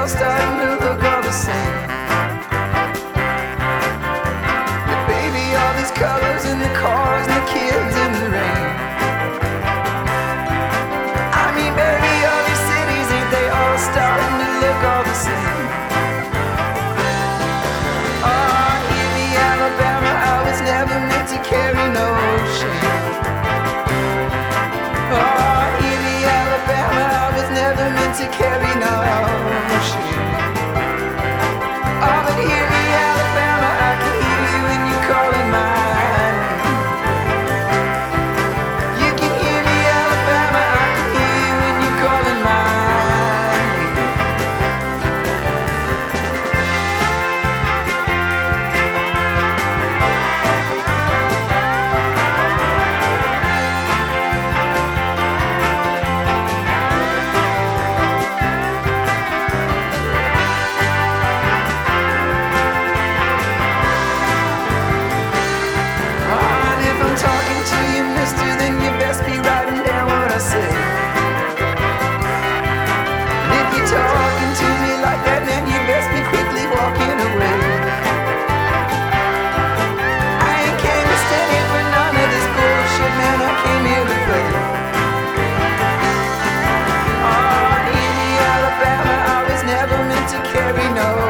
all starting to look all the same. But baby, all these colors in the cars and the kids in the rain. I mean, baby, all these cities, ain't they all starting to look all the same? Oh, hear me, Alabama, I was never meant to carry no shame. Oh, hear me, Alabama, I was never meant to carry no shame. Oh, but hear me, Alabama, I can hear you when you calling my name. You can hear me, Alabama, I can hear you when you calling my name. Talking to you, mister, then you best be writing down what I say. And if you're talking to me like that, then you best be quickly walking away. I ain't came to stand here for none of this bullshit, man, I came here to play. Oh, in Alabama, I was never meant to carry no